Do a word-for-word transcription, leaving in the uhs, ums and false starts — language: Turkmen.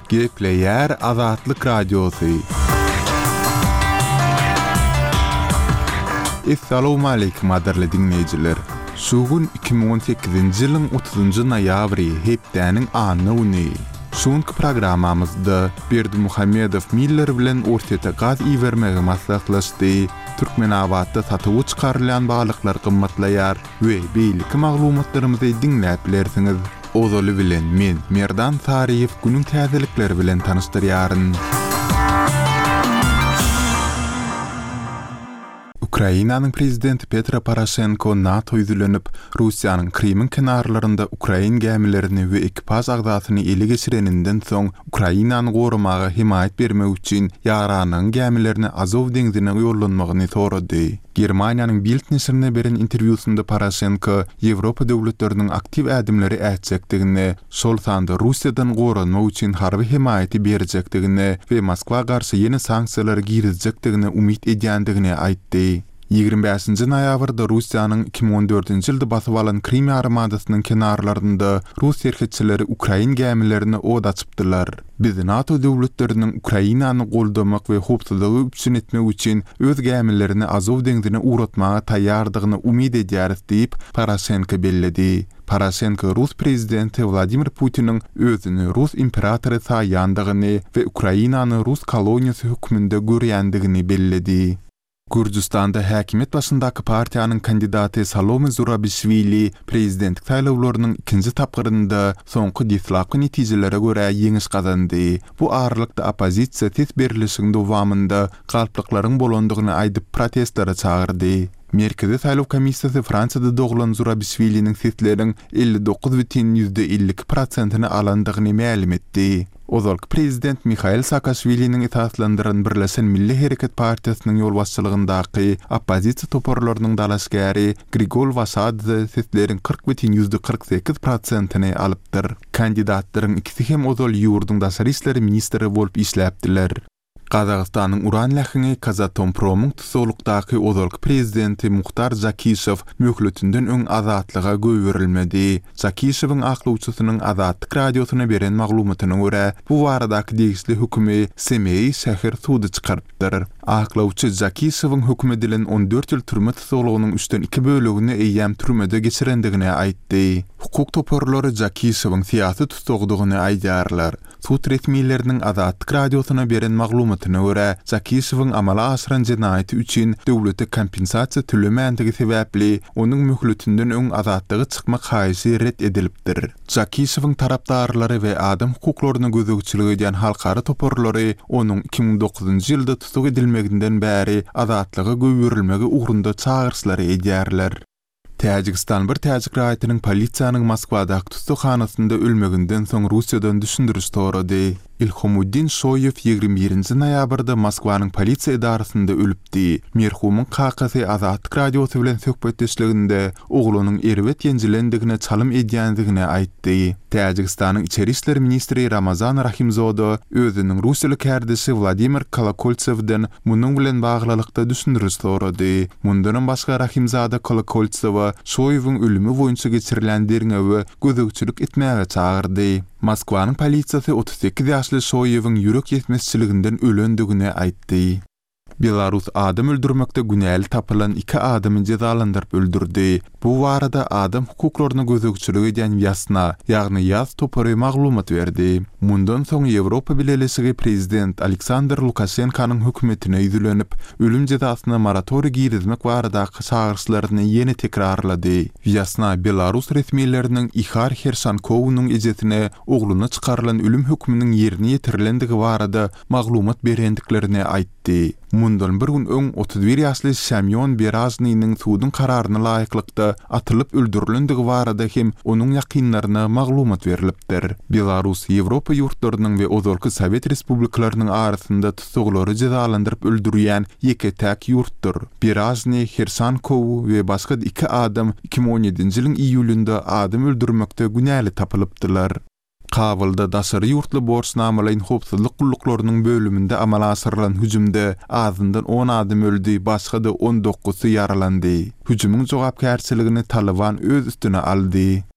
Gepleyer Azatlyk Radiosu. Assalamu alaykum adarly dinleyijiler. Şugun iki bin on sekizinji ýylyň otuzunjy noýabry hepdäniň anyny güni. Şuňky programamyzda Berdi Muhammedow Miller bilen ortada gaz iýermegi maslahatlaşdy. Türkmenabadda satyp çykarylan balyklar gymmatlaýar we beýleki maglumatlarymyzy dinläp bilersiňiz. Ozaly bilen men Merdan Tariýew günüň täzelikleri bilen tanışdyrýaryn. Ukrainanyň prezidenti Petro Poroshenko NATO üýlenip Russiýanyň Krimin kenarlarynda Ukrain gämilerini we ekipaj agzatyny ele geçireninden soň Ukrainany gorumaga himayet bermek üçin ýaranyň gämilerini Azov deňzine ýollanmagyny sorady. Germaniýanyň Bild näşrine beren interwýusynda Poroshenko Ýewropa döwletleriniň aktiv ädimleri ätjekdigini, şol sanda Russiýadan gorunmak üçin harby himayeti berjekdigini we Moskwa garşy ýeni sanksiýalar girizjekdigini umyt edýändigini aýtdy. ýygrimi beşinji noýabrda Russiýanyň iki bin on dördünji ýylda basyp alan Krim ýarymadasynyň kenarlarynda Rus erkekçileri Ukrain gämilerini od açypdylar. Biz NATO döwletleriniň Ukrainany goldamak we howpsuzlygy üçin etmek üçin öz gämilerini Azov deňzine uratmaga taýýardygyny umyt edýäris diýip Poroshenko belledi. Poroshenko Rus prezidenti Vladimir Putin'in özüni Rus imperatory saýandygyny we Ukrainany Rus koloniýasy hökmünde görýändigini belledi. Gürjistanda häkimet başyndaky partiýanyň kandidaty Salome Zurabishvili prezidentlik saýlawlarynyň ikinji tapgyrynda soňky dislapky netijelere görä ýeňiş gazandy. Bu aralykda opozisiýa tez berilişiň dowamında galplyklaryň bolandygyny aýdyp protestlere çagyrdy. Merkezi saýlaw komissiýasy Fransiýada doglan Zurabishviliň sesleriň elli dokuz bitim elli iki prosentyny alandygyny ma'lum etdi. Ozalky prezident Mikhail Saakashviliniň itaatlandyran Birleşen Milli Hereket Partiýasynyň ýol başçylygyndaky opozisiýa toparlarynyň dalaşgary Grigol Vaşady sesleriň kırk bitim kırk sekiz prosentyny alypdyr. Kandidatlaryň ikisi hem ozal ýurduň daşary işleri ministri bolup işläpdiler. Qazaqstanyň uran lähini Kazatompromyň tutuklukdaky ozalky prezidenti Muhtar Zakishev möhletünden öň azatlyga göwerilmedi. Zakishewiň aklawçysynyň Azatlyk radiosyna beren maglumatyna görä, bu baradaky degisli hükümi Semey şäher sudy çykarpdyr. Aklawçy Zakishewiň hüküm edilen on dört ýyl türme tutuklugynyň üçten iki bölegini eýýäm türmede geçirendigini aýtdy. Hukuk toparlary Zakishewiň siýasy tutuklugyny aýdýarlar. Sud resmiýetleriniň Azatlyk radiosyna beren maglumatyna görä, Zakishewiň amala aşyran jenaýaty üçin döwlete kompensasiýa tölemänligi sebäpli onuň möhletünden öň azatlygy çykmak haýysy ret edilipdir. Zakishewiň tarapdarlary we adam hukuklaryny gözegçilik edýän halkara toparlary onuň iki bin dokuzunjy ýylda tutuk edilmeginden bäri azatlyga göwerilmegi ugrunda çağırşlary edýärler. Täjikistan bir täjik raýatynyň polisiýanyň Moskwadaky tutukhanasynda ölmeginden soň Russiýadan düşündürüş sorady. Ilhomuddin Shoyev ýygrimi birinji noýabrda Moskwanyň polisiýa idarasynda ölüpdi. Merhumyň kakasy Azatlyk radiosy bilen söhbetdeşliginde oglunyň erwet ýenjilendigine çalym edýändigini aýtdy. Täjikistanyň içeri işleri ministri Ramazan Rahimzoda özüniň Russiýalyk härdesi Vladimir Kolokoltsevden munyň bilen baglylykda düşündürüş sorady. Mundan başga Rahimzada Kolokoltsewa Shoyewiň ölümi boýunça geçirilen derňewe gözegçilik etmäge çagyrdy. Moskwanyň polisiýasy otuz sekiz ýaşly Shoyewiň ýürek ýetmezçiliginden ölendigini aýtdy. Belarus adam öldürmekde günäli tapylan iki adamy cezalandyryp öldürdi. Bu barada adam hukuklaryny gözegçilik edýän ýasna, ýagny ýaz topary maglumat berdi. Mundan soň Ýewropa Birleşigi prezident Aleksandr Lukashenkanyň hökümetine ýüzlenip, ölüm cezasyna moratoriýa girizmek baradaky çağırşlaryny ýene tekrarlady. Ýasna Belarus resmiýetleriniň Ihar Hersankowynyň ejetine ogluny çykarylan ölüm hökmüniň ýerine ýetirilendigi barada maglumat berendiklerini aýtdy. Mundan bir gün öň otuz bir ýaşly Semyon Beraznyň sudyň kararyna laýyklykda atylyp öldürilendigi barada hem onuň ýakynlaryna maglumat berilipdir. Belarus Ýewropa ýurtlarynyň we ozalky Sowet respublikalarynyň arasynda tutuklary cezalandyryp öldürýän ýeke-täk ýurtdur. Berazny, Hersankow we başga iki adam iki bin on ýedinji ýylyň iýulynda adam öldürmekde günäli tapylypdylar. Kabulda daşary ýurtly borçnamalaryň howpsuzlyk gulluklarının bölümünde amala aşyrylan hüjümde azyndan on adam öldü, başga da on dokuzy yaralandy. Hüjümyň jogapkärçiligini Taliban öz üstüne aldy.